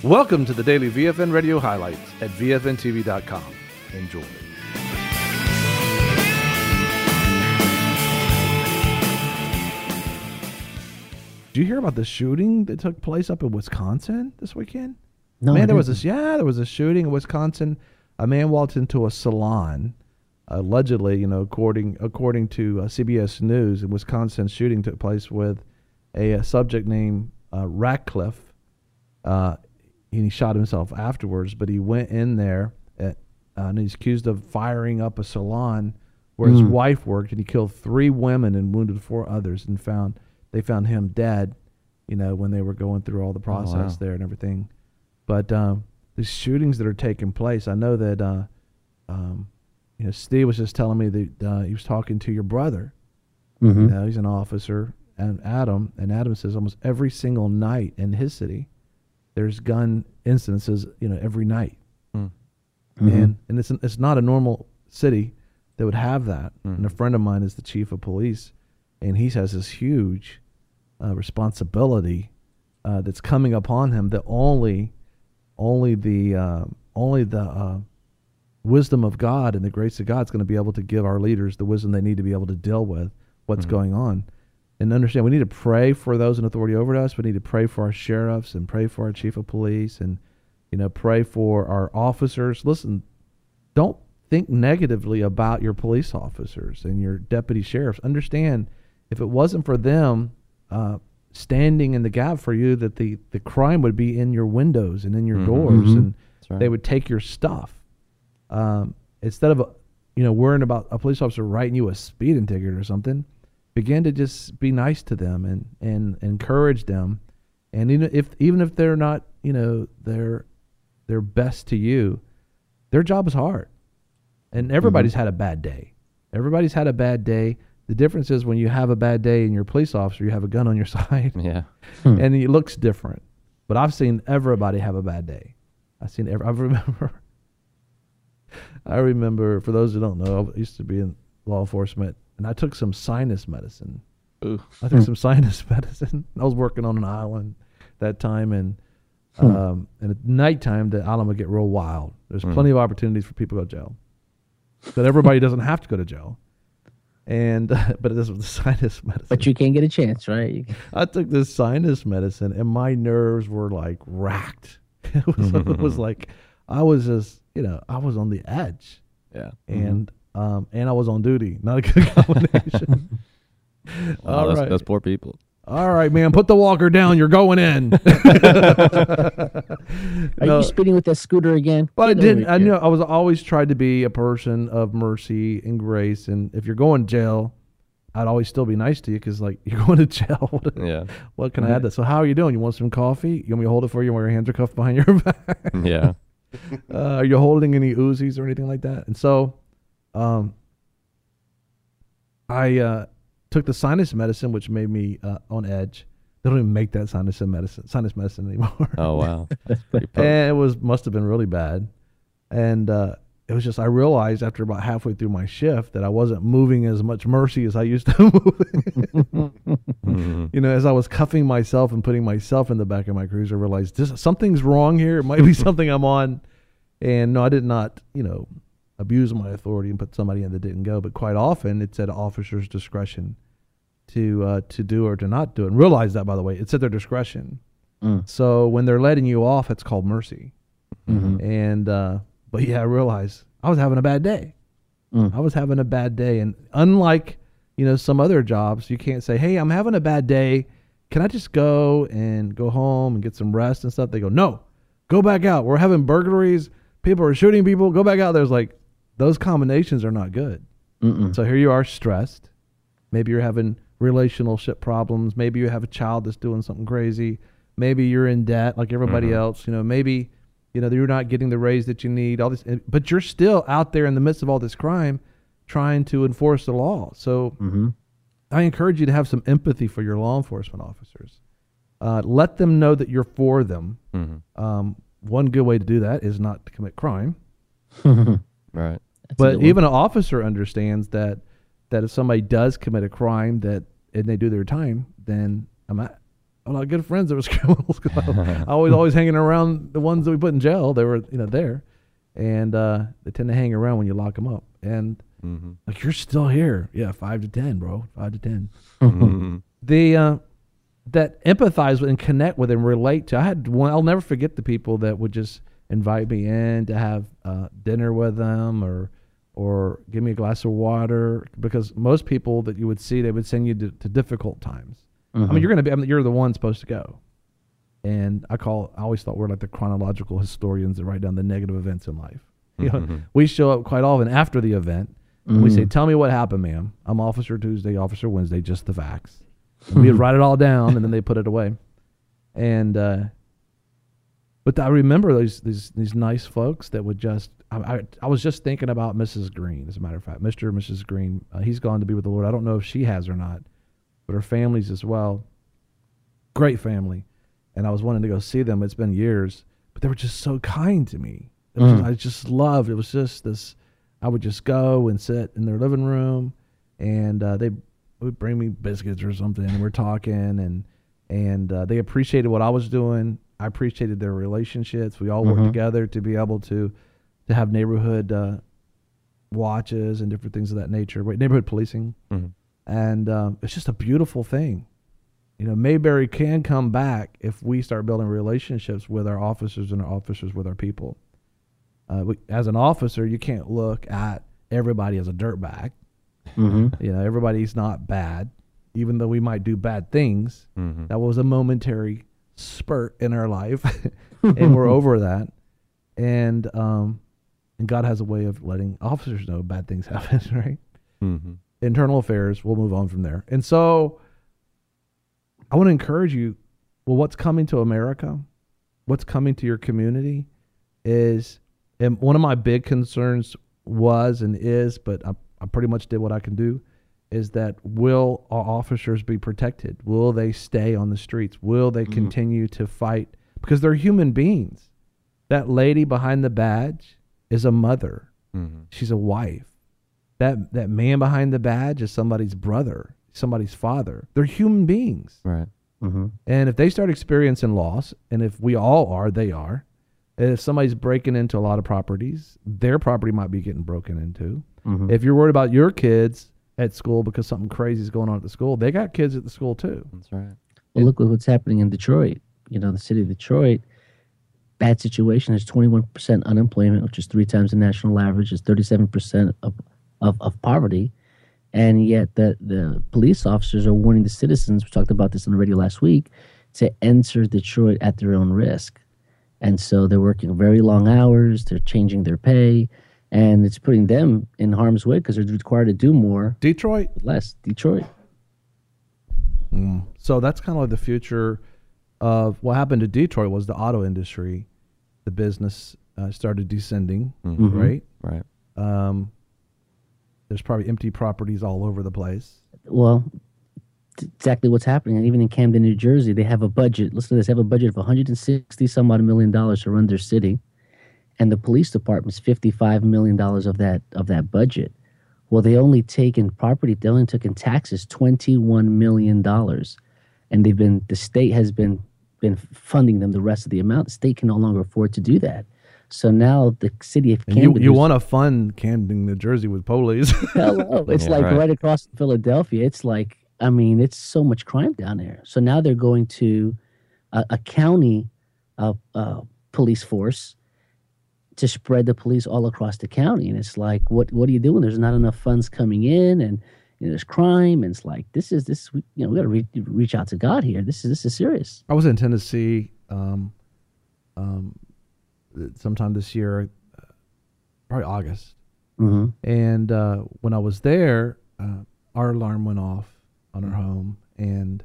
Welcome to the daily VFN radio highlights at VFNTV.com. Enjoy. Did you hear about the shooting that took place up in Wisconsin this weekend? No, Man, there was a shooting in Wisconsin. A man walked into a salon, allegedly, according to CBS News, a Wisconsin shooting took place with a subject named Ratcliffe. And he shot himself afterwards, but he went in there and he's accused of firing up a salon where his wife worked, and he killed 3 women and wounded 4 others, and they found him dead, when they were going through all the process there and everything. But these shootings that are taking place, I know that, Steve was just telling me that he was talking to your brother. Mm-hmm. He's an officer, and Adam says almost every single night in his city, there's gun incidences, every night. Mm-hmm. And it's not a normal city that would have that. And a friend of mine is the chief of police, and he has this huge responsibility that's coming upon him that only the wisdom of God and the grace of God is going to be able to give our leaders the wisdom they need to be able to deal with what's going on. And understand, we need to pray for those in authority over us. We need to pray for our sheriffs and pray for our chief of police and, pray for our officers. Listen, don't think negatively about your police officers and your deputy sheriffs. Understand, if it wasn't for them standing in the gap for you, that the crime would be in your windows and in your doors, and they would take your stuff. Instead of, worrying about a police officer writing you a speeding ticket or something, begin to just be nice to them and encourage them. And even if they're not, their best to you, their job is hard. And everybody's had a bad day. Everybody's had a bad day. The difference is when you have a bad day and you're a police officer, you have a gun on your side. Yeah. And it looks different. But I've seen everybody have a bad day. I remember, for those who don't know, I used to be in law enforcement, and I took some sinus medicine. Ooh. I took some sinus medicine. I was working on an island that time, and at nighttime, the island would get real wild. There's plenty of opportunities for people to go to jail. But everybody doesn't have to go to jail. And but this was the sinus medicine. But you can't get a chance, right? I took this sinus medicine, and my nerves were like racked. It was like I was just, I was on the edge. Yeah. And I was on duty. Not a good combination. Wow, that's poor people. All right, man, put the walker down. You're going in. Are you speeding with that scooter again? But I didn't. I knew I was always tried to be a person of mercy and grace. And if you're going to jail, I'd always still be nice to you because, you're going to jail. Yeah. What can I add? So how are you doing? You want some coffee? You want me to hold it for you while your hands are cuffed behind your back? Yeah. Are you holding any Uzis or anything like that? And so I took the sinus medicine, which made me on edge. They don't even make that sinus medicine anymore. Oh, wow. And it must have been really bad. And it was just, I realized after about halfway through my shift that I wasn't moving as much mercy as I used to move. As I was cuffing myself and putting myself in the back of my cruiser, I realized something's wrong here. It might be something I'm on. And no, I did not, abuse my authority and put somebody in that didn't go. But quite often it's at officer's discretion to do or to not do it. And realize that, by the way, it's at their discretion. So when they're letting you off, it's called mercy. And but yeah, I realized I was having a bad day. I was having a bad day. And unlike, some other jobs, you can't say, hey, I'm having a bad day. Can I just go home and get some rest and stuff? They go, no, go back out. We're having burglaries. People are shooting people. Go back out. There's those combinations are not good. So here you are stressed. Maybe you're having relationship problems. Maybe you have a child that's doing something crazy. Maybe you're in debt like everybody else. Maybe, you're not getting the raise that you need, all this, but you're still out there in the midst of all this crime trying to enforce the law. So I encourage you to have some empathy for your law enforcement officers. Let them know that you're for them. One good way to do that is not to commit crime. Right. But even an officer understands that if somebody does commit a crime and they do their time, then a lot of good friends that was criminals. I was always hanging around the ones that we put in jail. They were, there. And they tend to hang around when you lock them up. And like, you're still here. Yeah, 5 to 10, bro. 5 to 10. That empathize with and connect with and relate to. I'll never forget the people that would just invite me in to have dinner with them or give me a glass of water, because most people that you would see, they would send you to difficult times. I mean, you're the one supposed to go. And I always thought we're like the chronological historians that write down the negative events in life. You know, we show up quite often after the event. And we say, tell me what happened, ma'am. I'm Officer Tuesday, Officer Wednesday, just the facts. And we'd write it all down, and then they put it away. And but I remember these nice folks that would just. I was just thinking about Mrs. Green, as a matter of fact, Mr. and Mrs. Green. He's gone to be with the Lord. I don't know if she has or not, but her families as well. Great family, and I was wanting to go see them. It's been years, but they were just so kind to me. I just loved. It was just this. I would just go and sit in their living room, and they would bring me biscuits or something, and we're talking, and they appreciated what I was doing. I appreciated their relationships. We all worked together to be able to have neighborhood watches and different things of that nature, neighborhood policing. And it's just a beautiful thing. Mayberry can come back if we start building relationships with our officers and our officers with our people. As an officer, you can't look at everybody as a dirtbag. Everybody's not bad, even though we might do bad things. That was a momentary spurt in our life, and we're over that. And God has a way of letting officers know bad things happen, right? Internal affairs, we'll move on from there. And so I want to encourage you, what's coming to America, what's coming to your community is, and one of my big concerns was and is, but I pretty much did what I can do, is that will our officers be protected? Will they stay on the streets? Will they continue to fight? Because they're human beings. That lady behind the badge is a mother. She's a wife. That man behind the badge is somebody's brother, somebody's father. They're human beings. Right. And if they start experiencing loss, and if we all are, they are, if somebody's breaking into a lot of properties, their property might be getting broken into. If you're worried about your kids at school because something crazy is going on at the school, they got kids at the school too. That's right. Well, look what's happening in Detroit. The city of Detroit, bad situation. There's 21% unemployment, which is 3 times the national average. It's 37% of poverty. And yet the police officers are warning the citizens, we talked about this on the radio last week, to enter Detroit at their own risk. And so they're working very long hours, they're changing their pay, and it's putting them in harm's way because they're required to do more. Detroit? Less. Detroit. So that's kind of like the future of what happened to Detroit was the auto industry. The business started descending, right? Right. There's probably empty properties all over the place. Well, exactly what's happening. And even in Camden, New Jersey, they have a budget. Listen to this. They have a budget of $160 million to run their city. And the police department's $55 million of that budget. Well, they only took in taxes $21 million. And the state has been funding them the rest of the amount. The state can no longer afford to do that. So now the city of Camden... You want to fund Camden, New Jersey with police. Hello. It's right across Philadelphia. It's like, it's so much crime down there. So now they're going to a county police force to spread the police all across the county. And it's like, what are you doing? There's not enough funds coming in, and there's crime. And it's like, we got to reach out to God here. This is serious. I was in Tennessee sometime this year, probably August. And when I was there, our alarm went off on our home, and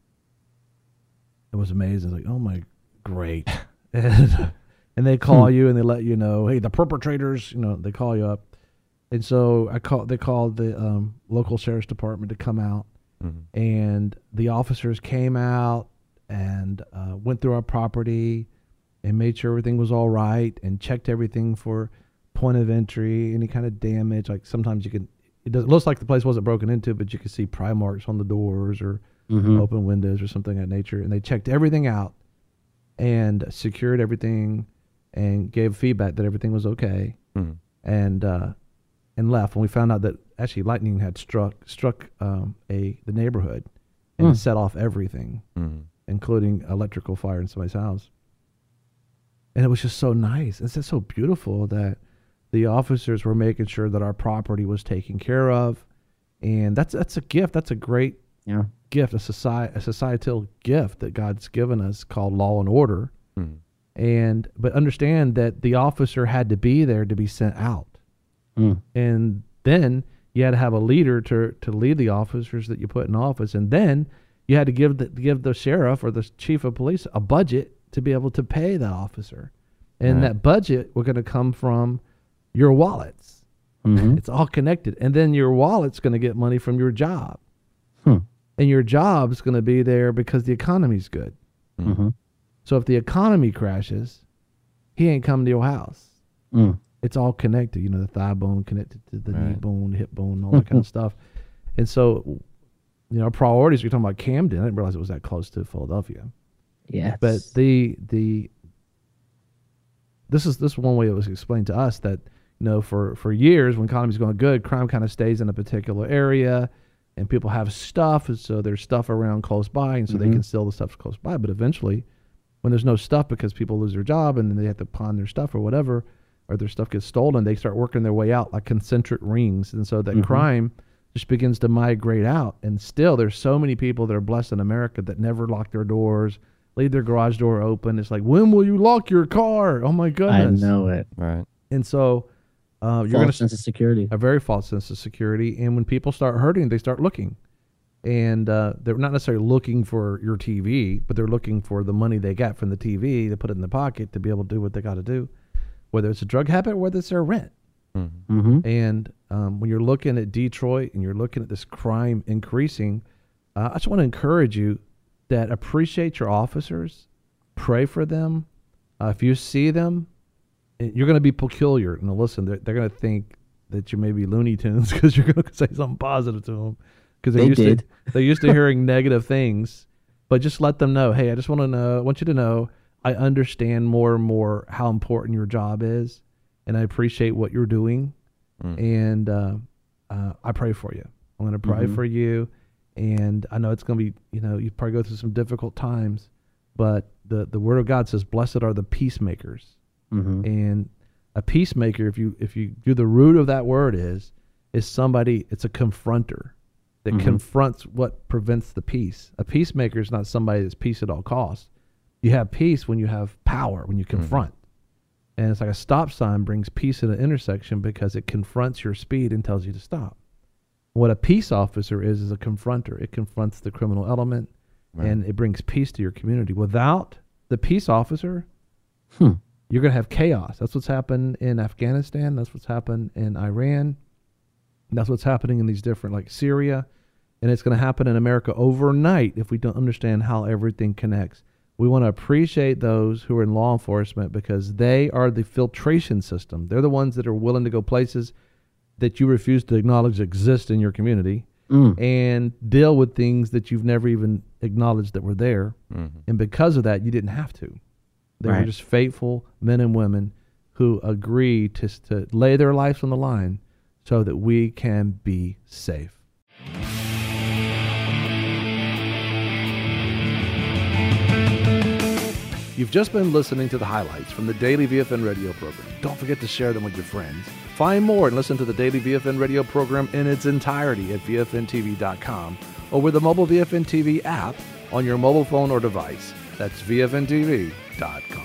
it was amazing. It's like, oh my, great. And they call you and they let you know, hey, the perpetrators, they call you up. And so they called the local sheriff's department to come out, and the officers came out and went through our property and made sure everything was all right and checked everything for point of entry, any kind of damage. Like sometimes it looks like the place wasn't broken into, but you could see pry marks on the doors or open windows or something of that nature. And they checked everything out and secured everything and gave feedback that everything was okay, and left. When we found out that actually lightning had struck the neighborhood and set off everything, including electrical fire in somebody's house. And it was just so nice. It's just so beautiful that the officers were making sure that our property was taken care of. And that's a gift. That's a great gift, a societal gift that God's given us called law and order. But understand that the officer had to be there to be sent out. And then you had to have a leader to lead the officers that you put in office. And then you had to give the sheriff or the chief of police a budget to be able to pay the officer. And that budget was going to come from your wallets. It's all connected. And then your wallet's going to get money from your job. And your job's going to be there because the economy's good. So if the economy crashes, he ain't coming to your house. It's all connected. You know, the thigh bone connected to the knee bone, hip bone, all that kind of stuff. And so, you know, our priorities, you're talking about Camden. I didn't realize it was that close to Philadelphia. Yes. But this is one way it was explained to us that, you know, for years when economy's going good, crime kind of stays in a particular area and people have stuff. And so there's stuff around close by. And so they can steal the stuff close by. But eventually, when there's no stuff because people lose their job and then they have to pawn their stuff or whatever, or their stuff gets stolen, they start working their way out like concentric rings. And so that crime just begins to migrate out. And still, there's so many people that are blessed in America that never lock their doors, leave their garage door open. It's like, when will you lock your car? Oh, my goodness. I know it. Right. And so you're going to sense of security. A very false sense of security. And when people start hurting, they start looking. And they're not necessarily looking for your TV, but they're looking for the money they got from the TV to put it in the pocket to be able to do what they got to do, whether it's a drug habit or whether it's their rent. And when you're looking at Detroit and you're looking at this crime increasing, I just want to encourage you that appreciate your officers, pray for them. If you see them, you're going to be peculiar. Now, listen, they're going to think that you may be Looney Tunes because you're going to say something positive to them. Because they're used to hearing negative things, but just let them know, hey, I want you to know, I understand more and more how important your job is, and I appreciate what you're doing, and I pray for you. I'm going to pray for you, and I know it's going to be, you know, you probably go through some difficult times, but the Word of God says, blessed are the peacemakers, and a peacemaker, if you do the root of that word is somebody, it's a confronter that confronts what prevents the peace. A peacemaker is not somebody that's peace at all costs. You have peace when you have power, when you confront. And it's like a stop sign brings peace at an intersection because it confronts your speed and tells you to stop. What a peace officer is a confronter. It confronts the criminal element, and it brings peace to your community. Without the peace officer, you're going to have chaos. That's what's happened in Afghanistan. That's what's happened in Iran. That's what's happening in these different, like Syria. And it's going to happen in America overnight if we don't understand how everything connects. We want to appreciate those who are in law enforcement because they are the filtration system. They're the ones that are willing to go places that you refuse to acknowledge exist in your community and deal with things that you've never even acknowledged that were there. And because of that, you didn't have to. They were just faithful men and women who agree to lay their lives on the line so that we can be safe. You've just been listening to the highlights from the Daily VFN radio program. Don't forget to share them with your friends. Find more and listen to the Daily VFN radio program in its entirety at VFNTV.com or with the mobile VFN TV app on your mobile phone or device. That's VFNTV.com.